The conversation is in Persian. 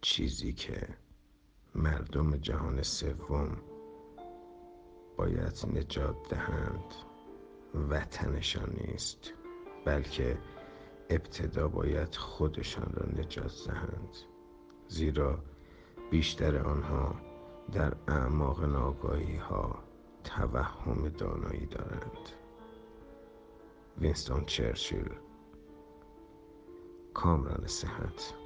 چیزی که مردم جهان سوم باید نجات دهند وطنشان نیست، بلکه ابتدا باید خودشان را نجات دهند، زیرا بیشتر آنها در اعماق ناآگاهی ها توهم دانایی دارند. وینستون چرچیل، کامران صحت.